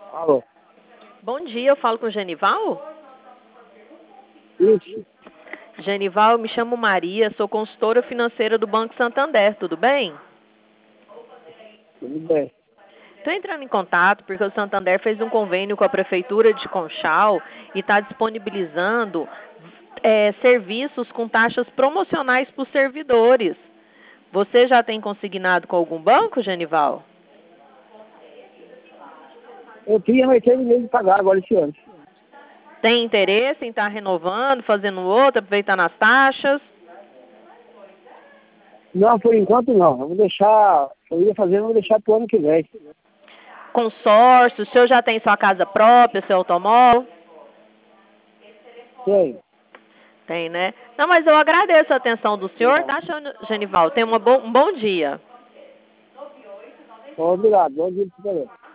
Alô. Bom dia, eu falo com o Genival? Isso, Genival, eu me chamo Maria, sou consultora financeira do Banco Santander, tudo bem? tudo bem. Estou entrando em contato porque o Santander fez um convênio com a Prefeitura de Conchal e está disponibilizando serviços com taxas promocionais para os servidores. Você já tem consignado com algum banco, Genival? Eu tinha, mas terminei de pagar agora esse ano. Tem interesse em estar renovando, fazendo outro, aproveitando as taxas? Não, por enquanto não. Eu vou deixar, eu ia fazer, mas vou deixar pro ano que vem. Consórcio, o senhor já tem sua casa própria, seu automóvel? Sei. Tem, né? Não, mas eu agradeço a atenção do senhor, Não. tá, Genival? Tenha um bom dia. Obrigado. Bom dia pra você.